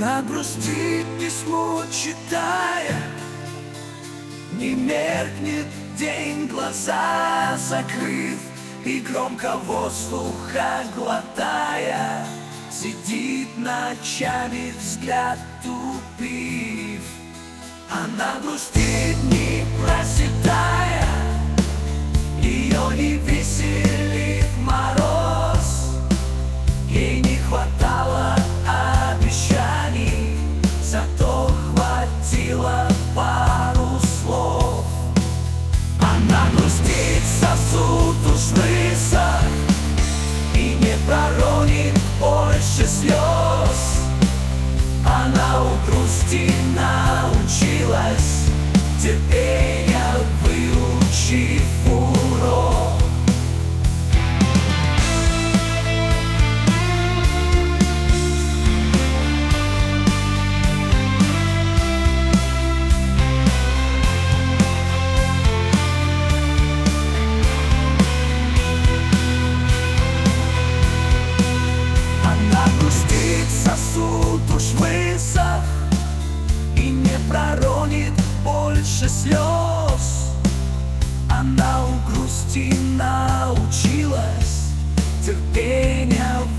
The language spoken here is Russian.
Она грустит, письмо читая, не меркнет день, глаза закрыв, и громко воздуха глотая, сидит ночами, взгляд тупив. Она грустит, не проседая, ее не веселит мороз. Ей не хватало обещаний, зато хватило пару слов. Она грустит, сосуд уж высох, и не проронит больше слез. Она у грусти научилась, терпения выучив урок. Она грустит, сосуд уж высох, и не проронит больше слез. Она у грусти научилась, терпения